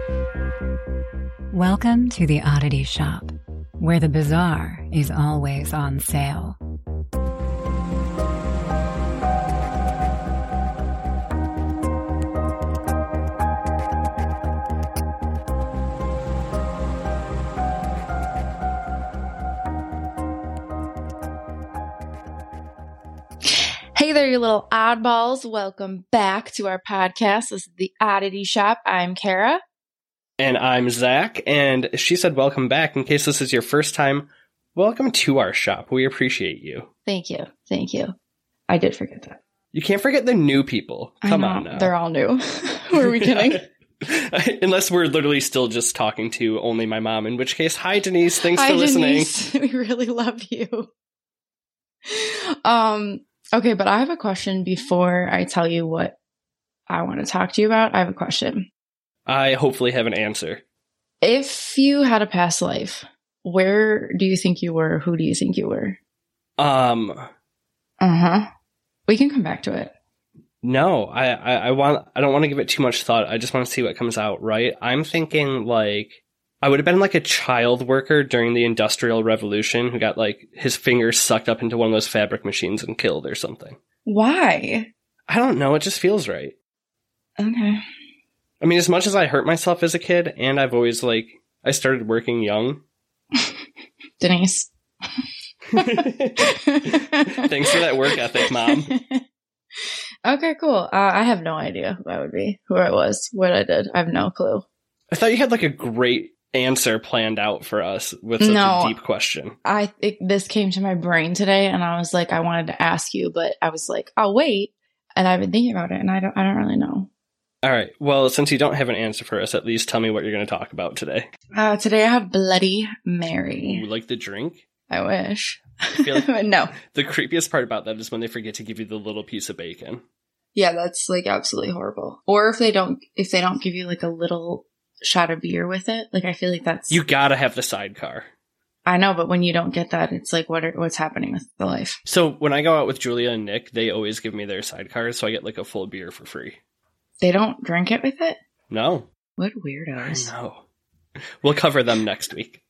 Welcome to the Oddity Shop, where the bizarre is always on sale. Hey there, you little oddballs. Welcome back to our podcast. This is the Oddity Shop. I'm Kara. And I'm Zach. And she said welcome back. In case this is your first time, welcome to our shop. We appreciate you. Thank you. Thank you. I did forget that. You can't forget the new people. Come on now. They're all new. Were we kidding? Unless we're literally still just talking to only my mom, in which case, hi Denise. Thanks for Denise. listening. We really love you. Okay, but I have a question before I tell you what I want to talk to you about. I have a question. I hopefully have an answer. If you had a past life, where do you think you were? Who do you think you were? We can come back to it. No, I don't want to give it too much thought. I just want to see what comes out, right? I'm thinking like I would have been like a child worker during the Industrial Revolution who got like his fingers sucked up into one of those fabric machines and killed or something. Why? I don't know. It just feels right. Okay. I mean, as much as I hurt myself as a kid, and I've always I started working young. Denise. Thanks for that work ethic, Mom. Okay, cool. I have no idea who I would be, who I was, what I did. I have no clue. I thought you had like a great answer planned out for us with such a deep question. This came to my brain today, and I was like, I wanted to ask you, but I was like, I'll wait. And I've been thinking about it, and I don't really know. All right. Well, since you don't have an answer for us, at least tell me what you're going to talk about today. Today I have Bloody Mary. You like the drink? I wish. I feel like no. The creepiest part about that is when they forget to give you the little piece of bacon. Yeah, that's like absolutely horrible. Or if they don't give you like a little shot of beer with it, like I feel like that's you gotta have the sidecar. I know, but when you don't get that, it's like what's happening with the life. So when I go out with Julia and Nick, they always give me their sidecars, so I get like a full beer for free. They don't drink it with it? No. What weirdos. I know. We'll cover them next week.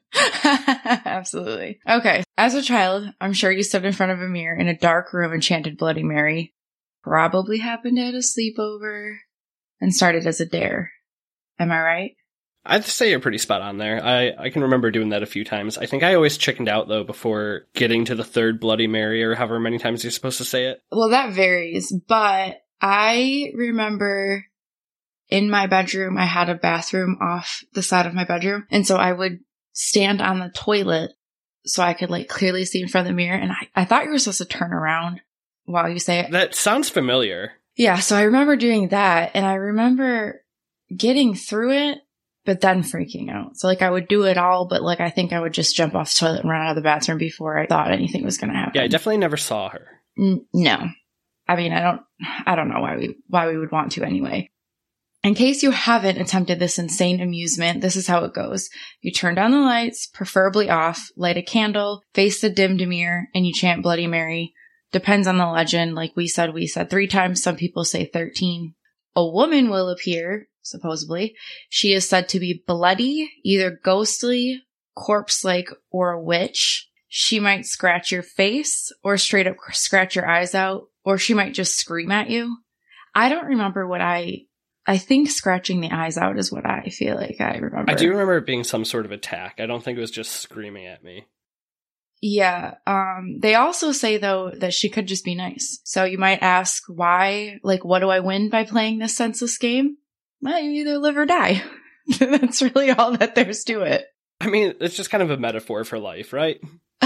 Absolutely. Okay. As a child, I'm sure you stood in front of a mirror in a dark room and chanted Bloody Mary. Probably happened at a sleepover and started as a dare. Am I right? I'd say you're pretty spot on there. I can remember doing that a few times. I think I always chickened out, though, before getting to the third Bloody Mary or however many times you're supposed to say it. Well, that varies, but I remember in my bedroom, I had a bathroom off the side of my bedroom. And so I would stand on the toilet so I could like clearly see in front of the mirror. And I thought you were supposed to turn around while you say it. That sounds familiar. Yeah. So I remember doing that. And I remember getting through it, but then freaking out. So like I would do it all, but like I think I would just jump off the toilet and run out of the bathroom before I thought anything was going to happen. Yeah, I definitely never saw her. No. I mean, I don't know why we would want to anyway. In case you haven't attempted this insane amusement, this is how it goes. You turn down the lights, preferably off, light a candle, face the dim mirror, and you chant Bloody Mary. Depends on the legend. Like we said 3 times. Some people say 13. A woman will appear, supposedly. She is said to be bloody, either ghostly, corpse-like, or a witch. She might scratch your face or straight up scratch your eyes out, or she might just scream at you. I don't remember what I think scratching the eyes out is what I feel like I remember. I do remember it being some sort of attack. I don't think it was just screaming at me. Yeah. They also say, though, that she could just be nice. So you might ask why, like, what do I win by playing this senseless game? Well, you either live or die. That's really all that there's to it. I mean, it's just kind of a metaphor for life, right?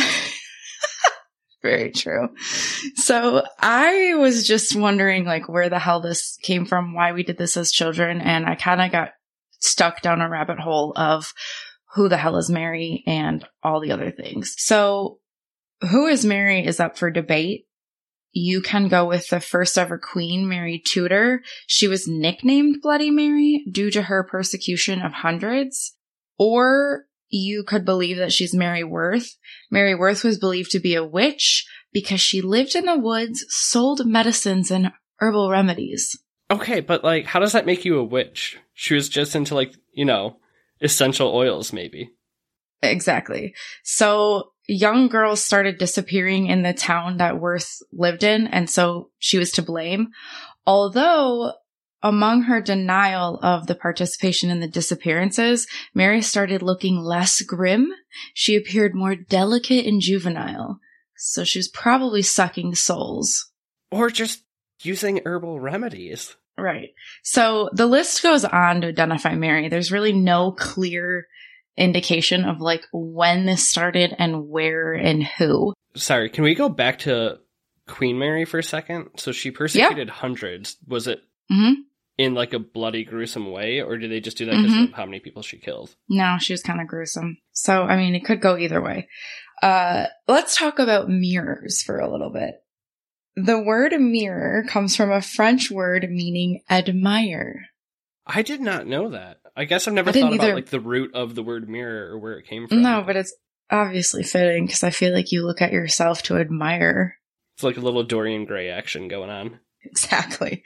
Very true. So I was just wondering, like, where the hell this came from, why we did this as children, and I kind of got stuck down a rabbit hole of who the hell is Mary and all the other things. So who is Mary is up for debate. You can go with the first ever queen, Mary Tudor. She was nicknamed Bloody Mary due to her persecution of hundreds. Or you could believe that she's Mary Worth. Mary Worth was believed to be a witch because she lived in the woods, sold medicines and herbal remedies. Okay, but like, how does that make you a witch? She was just into like, essential oils, maybe. Exactly. So young girls started disappearing in the town that Worth lived in, and so she was to blame. Although, among her denial of the participation in the disappearances, Mary started looking less grim. She appeared more delicate and juvenile. So she was probably sucking souls. Or just using herbal remedies. Right. So the list goes on to identify Mary. There's really no clear indication of like when this started and where and who. Sorry, can we go back to Queen Mary for a second? So she persecuted hundreds. Was it in like a bloody, gruesome way, or did they just do that because of how many people she killed? No, she was kind of gruesome. So, I mean, it could go either way. Let's talk about mirrors for a little bit. The word mirror comes from a French word meaning admire. I did not know that. I guess I've never thought about like the root of the word mirror or where it came from. No, but it's obviously fitting because I feel like you look at yourself to admire. It's like a little Dorian Gray action going on. Exactly.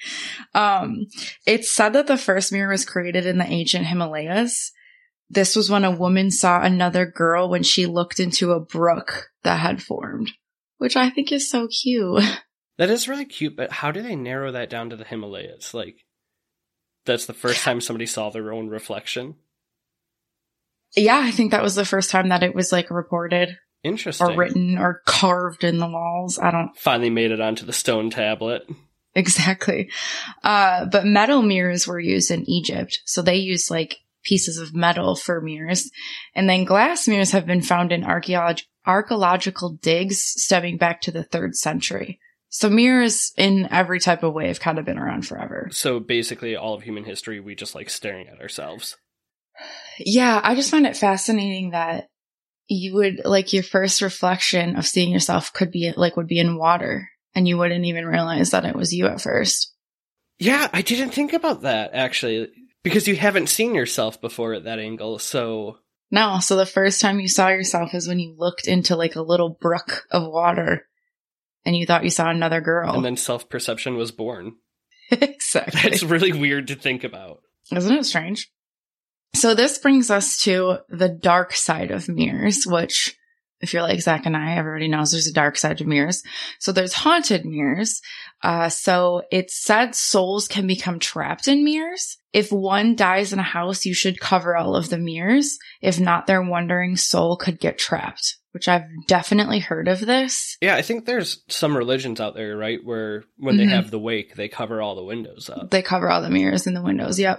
It's said that the first mirror was created in the ancient Himalayas. This was when a woman saw another girl when she looked into a brook that had formed, which I think is so cute. That is really cute, but how do they narrow that down to the Himalayas? Like, that's the first time somebody saw their own reflection? Yeah, I think that was the first time that it was, like, reported. Interesting. Or written or carved in the walls. Finally made it onto the stone tablet. Exactly. But metal mirrors were used in Egypt. So they used, like, pieces of metal for mirrors. And then glass mirrors have been found in archaeological digs stemming back to the 3rd century. So mirrors in every type of way have kind of been around forever. So basically all of human history, we just like staring at ourselves. Yeah, I just find it fascinating that you would, like, your first reflection of seeing yourself would be in water, and you wouldn't even realize that it was you at first. Yeah, I didn't think about that, actually, because you haven't seen yourself before at that angle, so... No, so the first time you saw yourself is when you looked into, like, a little brook of water, and you thought you saw another girl. And then self-perception was born. Exactly. That's really weird to think about. Isn't it strange? So this brings us to the dark side of mirrors, which, if you're like Zach and I, everybody knows there's a dark side to mirrors. So there's haunted mirrors. So it's said souls can become trapped in mirrors. If one dies in a house, you should cover all of the mirrors. If not, their wandering soul could get trapped, which I've definitely heard of this. Yeah, I think there's some religions out there, right, where when they have the wake, they cover all the windows up. They cover all the mirrors in the windows, yep.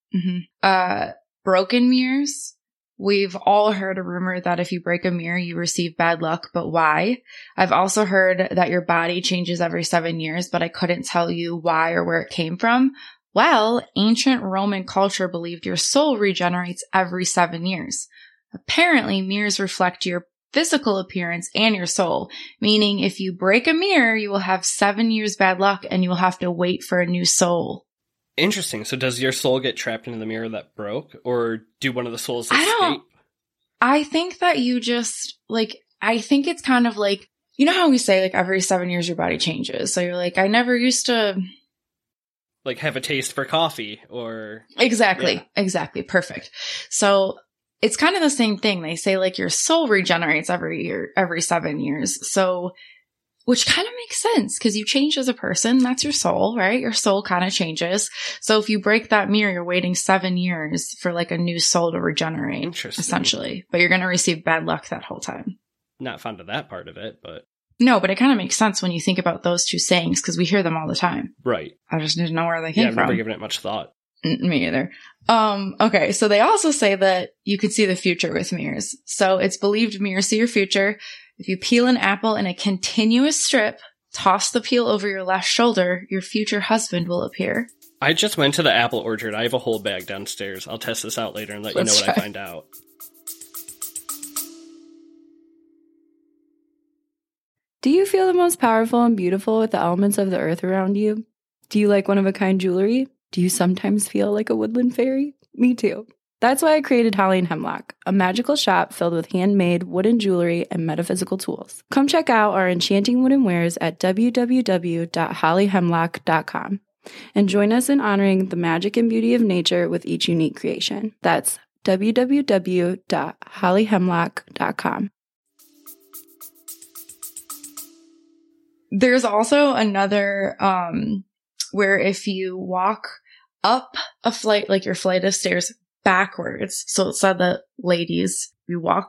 Broken mirrors. We've all heard a rumor that if you break a mirror, you receive bad luck, but why? I've also heard that your body changes every 7 years, but I couldn't tell you why or where it came from. Well, ancient Roman culture believed your soul regenerates every 7 years. Apparently, mirrors reflect your physical appearance and your soul, meaning if you break a mirror, you will have 7 years bad luck and you will have to wait for a new soul. Interesting. So does your soul get trapped into the mirror that broke, or do one of the souls escape? I think that you just, like, I think it's kind of like, you know how we say, like, every 7 years your body changes. So you're like, I never used to... Like, have a taste for coffee, or... Exactly. Yeah. Exactly. Perfect. So it's kind of the same thing. They say, like, your soul regenerates every 7 years. So... Which kind of makes sense because you change as a person. That's your soul, right? Your soul kind of changes. So if you break that mirror, you're waiting 7 years for like a new soul to regenerate. Interesting. Essentially. But you're going to receive bad luck that whole time. Not fond of that part of it, but... No, but it kind of makes sense when you think about those two sayings because we hear them all the time. Right. I just didn't know where they came from. Yeah, I've never given it much thought. Me either. Okay, so they also say that you could see the future with mirrors. So it's believed mirrors see your future. If you peel an apple in a continuous strip, toss the peel over your left shoulder, your future husband will appear. I just went to the apple orchard. I have a whole bag downstairs. I'll test this out later and let you know what I find out. Do you feel the most powerful and beautiful with the elements of the earth around you? Do you like one-of-a-kind jewelry? Do you sometimes feel like a woodland fairy? Me too. That's why I created Holly and Hemlock, a magical shop filled with handmade wooden jewelry and metaphysical tools. Come check out our enchanting wooden wares at www.hollyhemlock.com. And join us in honoring the magic and beauty of nature with each unique creation. That's www.hollyhemlock.com. There's also another where if you walk up a flight, like your flight of stairs backwards, so it said that ladies, you walk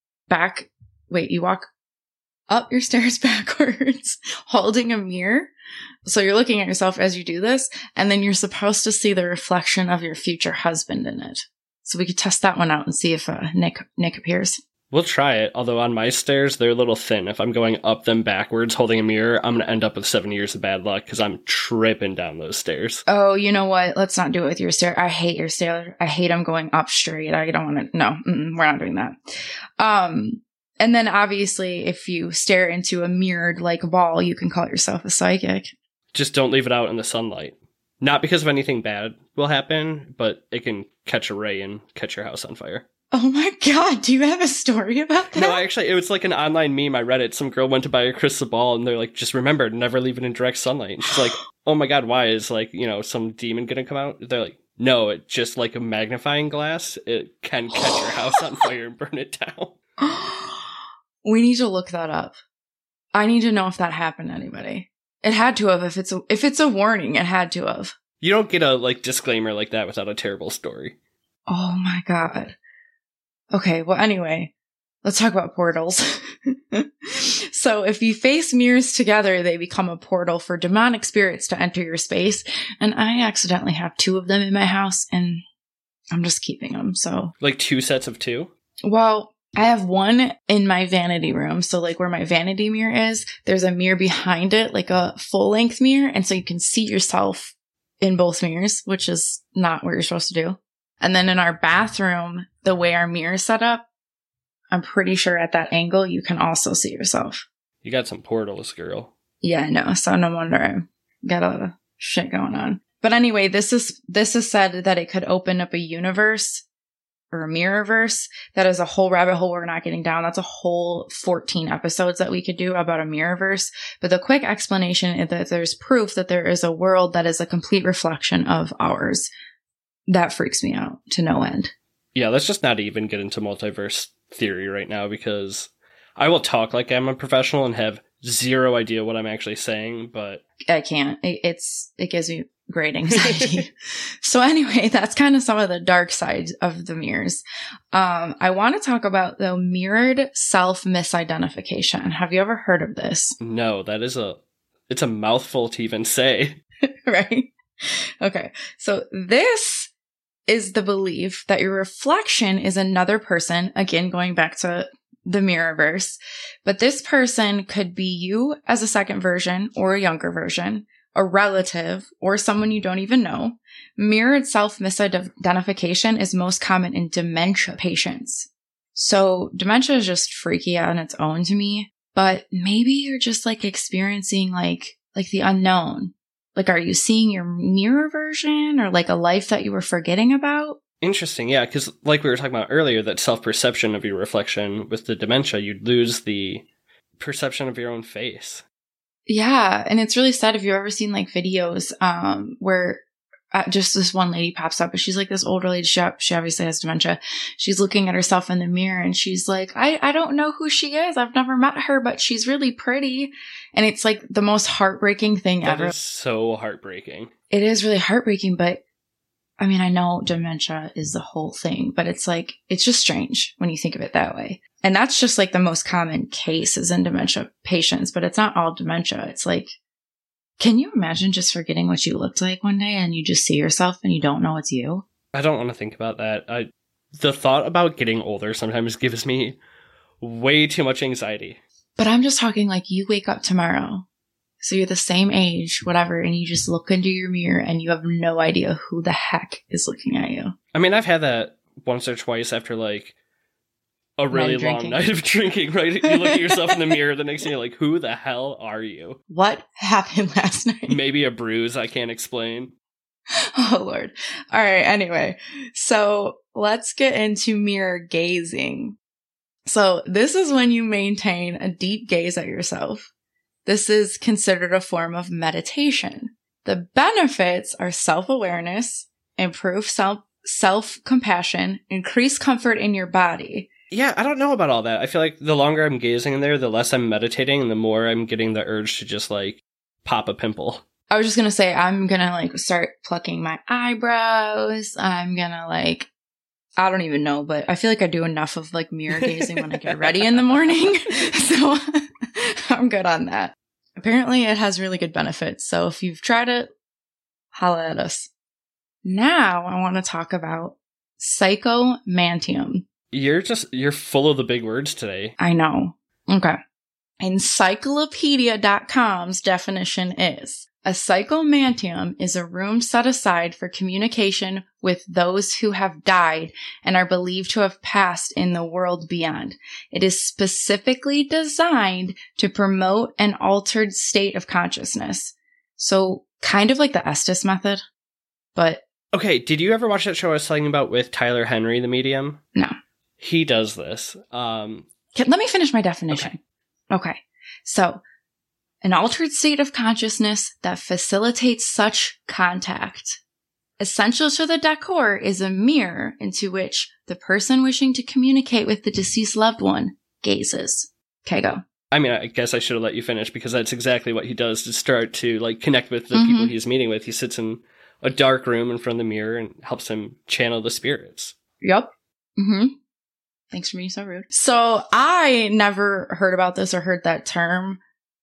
up your stairs backwards holding a mirror. So you're looking at yourself as you do this, and then you're supposed to see the reflection of your future husband in it. So we could test that one out and see if Nick appears. We'll try it, although on my stairs, they're a little thin. If I'm going up them backwards holding a mirror, I'm going to end up with 7 years of bad luck because I'm tripping down those stairs. Oh, you know what? Let's not do it with your stair. I hate your stair. I hate them going up straight. I don't want to. No, we're not doing that. And then obviously, if you stare into a mirrored like ball, you can call yourself a psychic. Just don't leave it out in the sunlight. Not because of anything bad will happen, but it can catch a ray and catch your house on fire. Oh my God, do you have a story about that? No, actually, it was like an online meme I read it. Some girl went to buy a crystal ball, and they're like, just remember, never leave it in direct sunlight. And she's like, oh my God, why? Is like, some demon gonna come out? They're like, no, it's just like a magnifying glass. It can catch your house on fire and burn it down. We need to look that up. I need to know if that happened to anybody. It had to have. If it's a warning, it had to have. You don't get a disclaimer like that without a terrible story. Oh my God. Okay, well, anyway, let's talk about portals. So if you face mirrors together, they become a portal for demonic spirits to enter your space. And I accidentally have 2 of them in my house, and I'm just keeping them, so. Like 2 sets of 2? Well, I have one in my vanity room. So like where my vanity mirror is, there's a mirror behind it, like a full-length mirror. And so you can see yourself in both mirrors, which is not what you're supposed to do. And then in our bathroom, the way our mirror is set up, I'm pretty sure at that angle, you can also see yourself. You got some portals, girl. Yeah, I know. So no wonder I got a lot of shit going on. But anyway, this is said that it could open up a universe or a mirrorverse that is a whole rabbit hole we're not getting down. That's a whole 14 episodes that we could do about a mirrorverse. But the quick explanation is that there's proof that there is a world that is a complete reflection of ours. That freaks me out to no end. Yeah, let's just not even get into multiverse theory right now, because I will talk like I'm a professional and have zero idea what I'm actually saying, but I can't. It gives me great anxiety. So anyway, that's kind of some of the dark sides of the mirrors. I want to talk about the mirrored self misidentification. Have you ever heard of this? No, it's a mouthful to even say. Right? Okay. So this is the belief that your reflection is another person, again, going back to the mirrorverse, but this person could be you as a second version or a younger version, a relative, or someone you don't even know. Mirrored self-misidentification is most common in dementia patients. So dementia is just freaky on its own to me, but maybe you're just like experiencing like the unknown. Like, are you seeing your mirror version or like a life that you were forgetting about? Interesting, yeah, because like we were talking about earlier, that self-perception of your reflection with the dementia, you'd lose the perception of your own face. Yeah, and it's really sad if you've ever seen like videos where just this one lady pops up, and she's like this older lady, she obviously has dementia. She's looking at herself in the mirror and she's like, I don't know who she is. I've never met her, but she's really pretty. And it's like the most heartbreaking thing ever. That is so heartbreaking. It is really heartbreaking, but I mean, I know dementia is the whole thing, but it's like, it's just strange when you think of it that way. And that's just like the most common case is in dementia patients, but it's not all dementia. It's like, can you imagine just forgetting what you looked like one day and you just see yourself and you don't know it's you? I don't want to think about that. The thought about getting older sometimes gives me way too much anxiety. But I'm just talking like you wake up tomorrow, so you're the same age, whatever, and you just look into your mirror and you have no idea who the heck is looking at you. I mean, I've had that once or twice after like a really long night of drinking, right? You look at yourself in the mirror the next day, you're like, who the hell are you? What happened last night? Maybe a bruise I can't explain. Oh, Lord. All right. Anyway, so let's get into mirror gazing. So this is when you maintain a deep gaze at yourself. This is considered a form of meditation. The benefits are self-awareness, improved self-compassion, increased comfort in your body. Yeah, I don't know about all that. I feel like the longer I'm gazing in there, the less I'm meditating, and the more I'm getting the urge to just, like, pop a pimple. I was just going to say, I'm going to, like, start plucking my eyebrows. I'm going to, like, I don't even know, but I feel like I do enough of, like, mirror gazing when I get ready in the morning. So I'm good on that. Apparently, it has really good benefits. So if you've tried it, holla at us. Now I want to talk about psychomantium. You're full of the big words today. I know. Okay. Encyclopedia.com's definition is: a psychomantium is a room set aside for communication with those who have died and are believed to have passed in the world beyond. It is specifically designed to promote an altered state of consciousness. So kind of like the Estes method, but... Okay, did you ever watch that show I was telling you about with Tyler Henry, the medium? No. He does this. Let me finish my definition. Okay. So, an altered state of consciousness that facilitates such contact. Essential to the decor is a mirror into which the person wishing to communicate with the deceased loved one gazes. Okay, go. I mean, I guess I should have let you finish because that's exactly what he does to start to, like, connect with the people he's meeting with. He sits in a dark room in front of the mirror and helps him channel the spirits. Yep. Mm-hmm. Thanks for being so rude. So I never heard about this or heard that term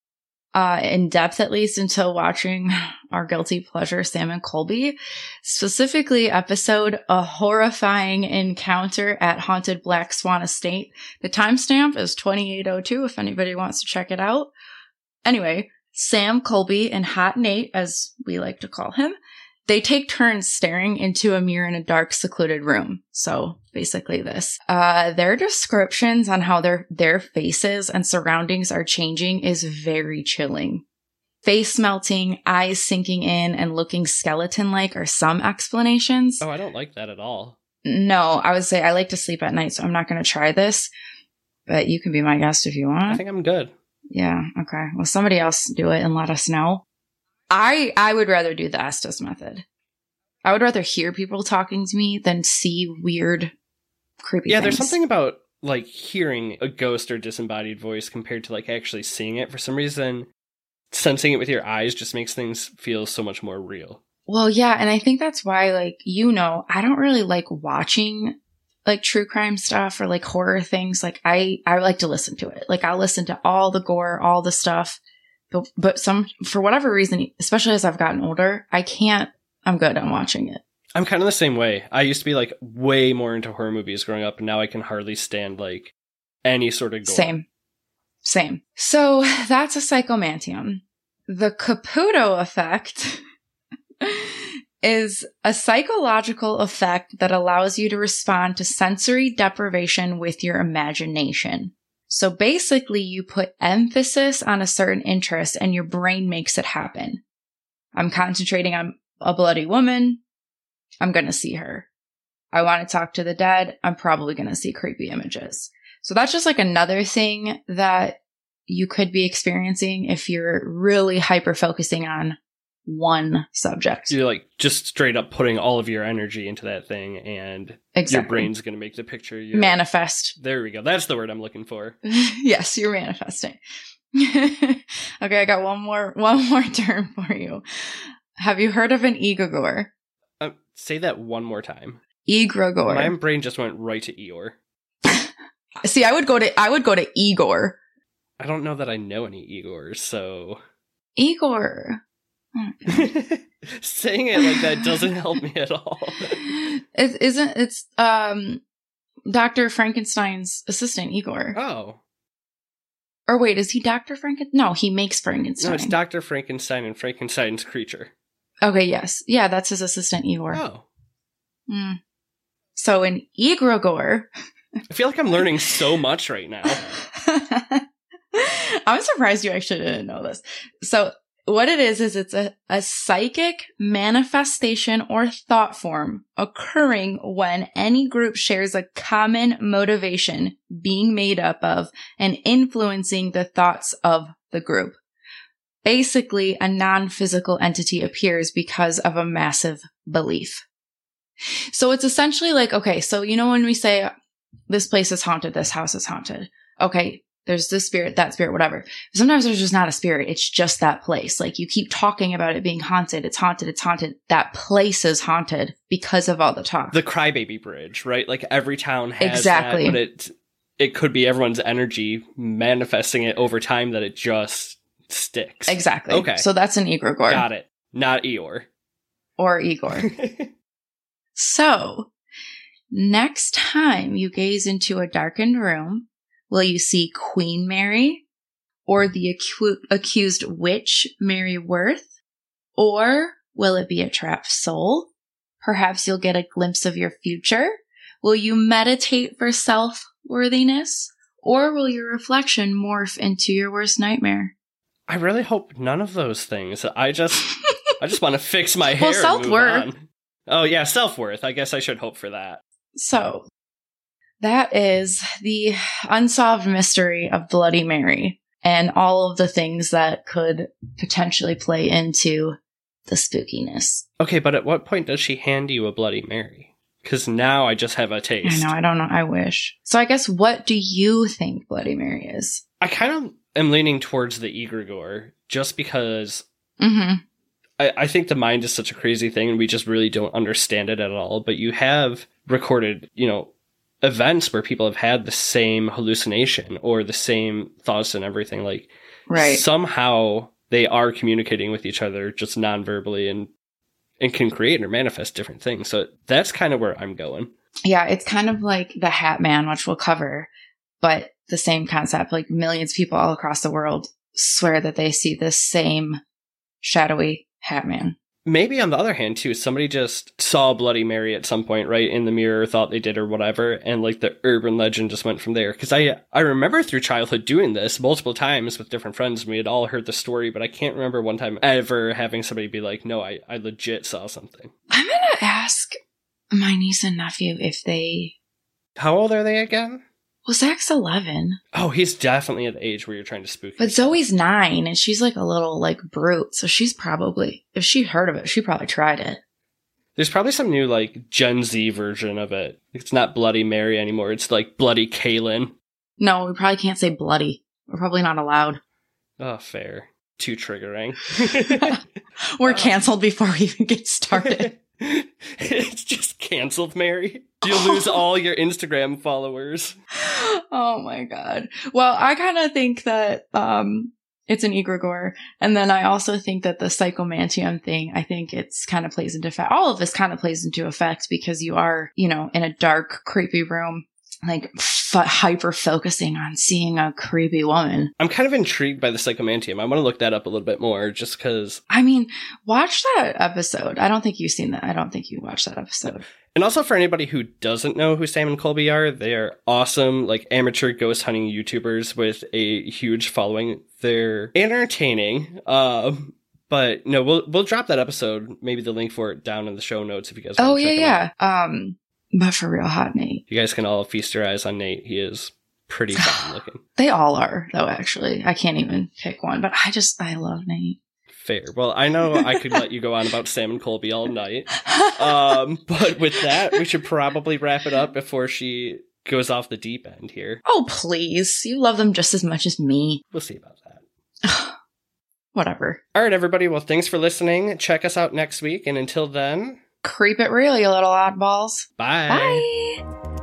in depth, at least, until watching our guilty pleasure, Sam and Colby, specifically episode A Horrifying Encounter at Haunted Black Swan Estate. The timestamp is 2802 if anybody wants to check it out. Anyway, Sam, Colby, and Hot Nate, as we like to call him, they take turns staring into a mirror in a dark, secluded room. So basically this. Their descriptions on how their faces and surroundings are changing is very chilling. Face melting, eyes sinking in, and looking skeleton-like are some explanations. Oh, I don't like that at all. No, I would say I like to sleep at night, so I'm not going to try this. But you can be my guest if you want. I think I'm good. Yeah, okay. Well, somebody else do it and let us know. I would rather do the Estes method. I would rather hear people talking to me than see weird, creepy things. There's something about, like, hearing a ghost or disembodied voice compared to, like, actually seeing it. For some reason, sensing it with your eyes just makes things feel so much more real. Well, yeah, and I think that's why, like, I don't really like watching, like, true crime stuff or, like, horror things. Like, I like to listen to it. Like, I'll listen to all the gore, all the stuff. But for whatever reason, especially as I've gotten older, I'm good on watching it. I'm kind of the same way. I used to be, like, way more into horror movies growing up, and now I can hardly stand, like, any sort of gore. Same. So that's a psychomantium. The Caputo effect is a psychological effect that allows you to respond to sensory deprivation with your imagination. So basically, you put emphasis on a certain interest and your brain makes it happen. I'm concentrating on a bloody woman. I'm going to see her. I want to talk to the dead. I'm probably going to see creepy images. So that's just like another thing that you could be experiencing if you're really hyper-focusing on one subject. You're, like, just straight up putting all of your energy into that thing, and your brain's going to make the picture. Manifest. There we go. That's the word I'm looking for. Yes, you're manifesting. Okay, I got one more term for you. Have you heard of an egregore? Say that one more time. Egregore. My brain just went right to Eeyore. See, I would go to Igor. I don't know that I know any Igors, so Igor. Okay. Saying it like that doesn't help me at all. It's Dr. Frankenstein's assistant, Igor. Oh. Or wait, is he Dr. Frankenstein? No, he makes Frankenstein. No, it's Dr. Frankenstein and Frankenstein's creature. Okay, yes. Yeah, that's his assistant, Igor. Oh. So in egregore... I feel like I'm learning so much right now. I'm surprised you actually didn't know this. So what it is it's a psychic manifestation or thought form occurring when any group shares a common motivation being made up of and influencing the thoughts of the group. basically a non-physical entity appears because of a massive belief. So it's essentially like, okay, so you know when we say this place is haunted, this house is haunted. Okay, there's this spirit, that spirit, whatever. Sometimes there's just not a spirit. It's just that place. Like you keep talking about it being haunted. It's haunted. It's haunted. That place is haunted because of all the talk. The Crybaby Bridge, right? Like every town has exactly. that, but it could be everyone's energy manifesting it over time that it just sticks. Exactly. Okay. So that's an egregore. Got it. Not Eeyore. Or Igor. So, next time you gaze into a darkened room, will you see Queen Mary or the accused witch Mary Worth? Or will it be a trapped soul? Perhaps you'll get a glimpse of your future. Will you meditate for self-worthiness? Or will your reflection morph into your worst nightmare? I really hope none of those things. I just want to fix my hair. Well, self-worth. And move on. Oh yeah, self-worth. I guess I should hope for that. So, that is the unsolved mystery of Bloody Mary and all of the things that could potentially play into the spookiness. Okay, but at what point does she hand you a Bloody Mary? Because now I just have a taste. I know, I don't know. I wish. So I guess what do you think Bloody Mary is? I kind of am leaning towards the egregore just because Mm-hmm. I think the mind is such a crazy thing and we just really don't understand it at all. But you have recorded, events where people have had the same hallucination or the same thoughts and everything. Like, right. Somehow they are communicating with each other just non-verbally and can create or manifest different things. So that's kind of where I'm going. Yeah, it's kind of like the Hat Man, which we'll cover, but the same concept. Like millions of people all across the world swear that they see this same shadowy Hat Man. Maybe on the other hand, too, somebody just saw Bloody Mary at some point, right, in the mirror, thought they did or whatever, and like the urban legend just went from there. Because I remember through childhood doing this multiple times with different friends. We had all heard the story, but I can't remember one time ever having somebody be like, no, I legit saw something. I'm going to ask my niece and nephew if they... How old are they again? Well, Zach's 11. Oh, he's definitely at the age where you're trying to spook But yourself. Zoe's 9, and she's like a little like brute. So she's probably, if she heard of it, she probably tried it. There's probably some new like Gen Z version of it. It's not Bloody Mary anymore. It's like Bloody Kaylin. No, we probably can't say bloody. We're probably not allowed. Oh, fair. Too triggering. We're canceled before we even get started. It's just canceled, Mary. You'll lose all your Instagram followers. Oh my god. Well, I kind of think that it's an egregore. And then I also think that the psychomantium thing, I think it's kind of plays into effect. All of this kind of plays into effect because you are, in a dark, creepy room, like hyper focusing on seeing a creepy woman. I'm kind of intrigued by the psychomantium. I want to look that up a little bit more just because. I mean, watch that episode. I don't think you've seen that. I don't think you watched that episode. And also for anybody who doesn't know who Sam and Colby are, they are awesome, like amateur ghost hunting YouTubers with a huge following. They're entertaining. But no, we'll drop that episode, maybe the link for it down in the show notes if you guys want to check them out. Yeah. But for real, hot Nate. You guys can all feast your eyes on Nate. He is pretty fine looking. They all are, though, actually. I can't even pick one, but I love Nate. Fair. Well, I know I could let you go on about Sam and Colby all night. But with that, we should probably wrap it up before she goes off the deep end here. Oh, please. You love them just as much as me. We'll see about that. Whatever. All right, everybody. Well, thanks for listening. Check us out next week. And until then... Creep it real, you little oddballs. Bye. Bye.